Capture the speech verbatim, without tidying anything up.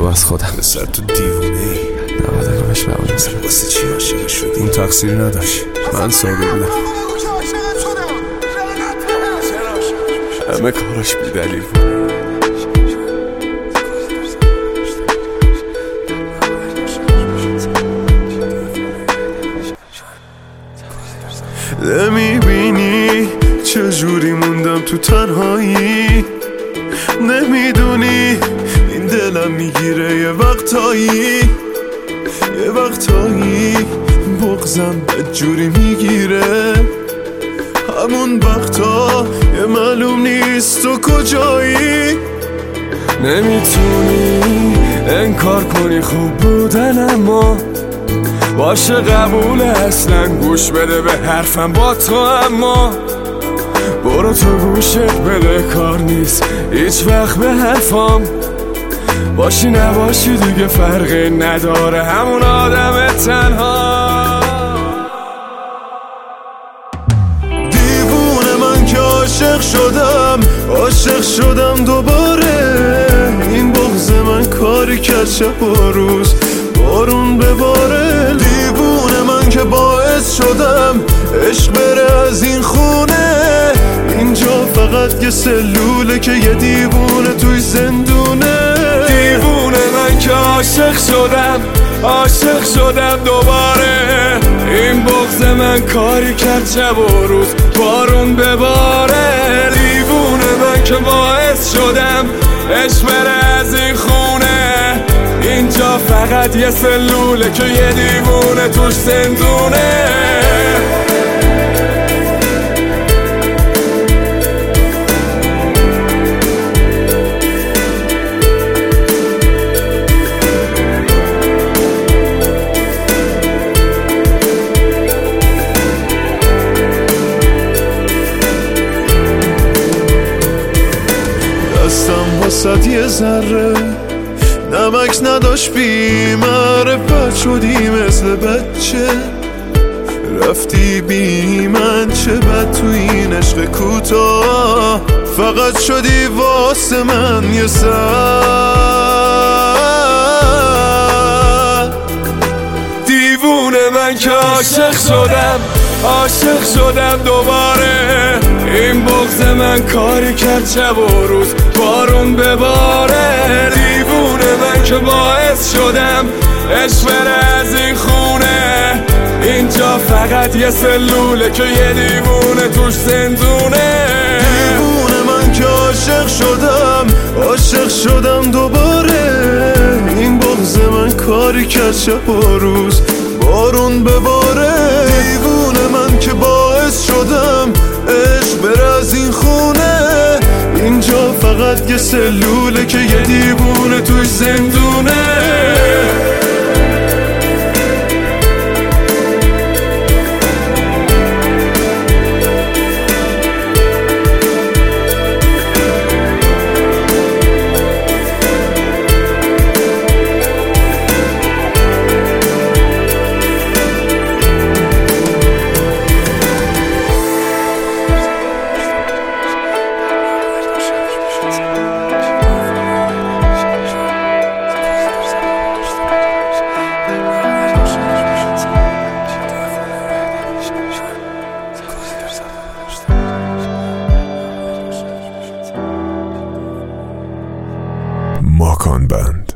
تو از خودم. پسر تو دیوونه ای. نباید نگاهش نبود. واسه چی عاشق شدی؟ اون تقصیری نداشت، من ساده بودم. همه کاراش بی دلیل بود. نمیبینی چجوری موندم تو تنهایی؟ نمیدونی این دلم میگیره یه وقتایی، یه وقتایی بغزم بدجوری میگیره. همون وقتا یه معلوم نیست تو کجایی. نمیتونی انکار کنی خوب بودن، اما باشه قبول اصلا گوش بده به حرفم با تو. اما برو تو گوشت بده، کار نیست هیچ وقت به حرفام. باشی نباشی دیگه فرقی نداره، همون آدم تنها. دیوونه من که عاشق شدم، عاشق شدم دوباره. این بغض من کاری کرد شب و روز بارون بباره. دیوونه من که باعث شدم عشق بره از این خونه. اینجا فقط یه سلوله که یه دیوونه توی زندونه. دیوونه من که عاشق شدم، عاشق شدم دوباره. این بغض من کاری کرد شب و روز بارون بباره. دیوونه من که باعث شدم عشق بره از این خونه. اینجا فقط یه سلوله که یه دیوونه توش زندونه. دستم واسد یه ذره نمک نداشت، بی معرفت شدی مثل بچه. رفتی بی من، چه بد تو این عشق کوتاه. فقط شدی واسه من یه سر. دیوونه من که عاشق شدم، عاشق شدم دوباره. این بغض من کاری کرد شب و روز بارون بباره. دیوونه من که باعث شدم عشق بره از این خونه. اینجا فقط یه سلوله که یه دیوونه توش زندونه. دیوونه من که عاشق شدم، عاشق شدم دوباره. این بغض من کاری کرد شب و روز بارون بباره. دیوونه من که باعث شدم عشق بره از این خونه. اینجا فقط یه سلوله که یه دیوونه توش زندونه. ماکان بند.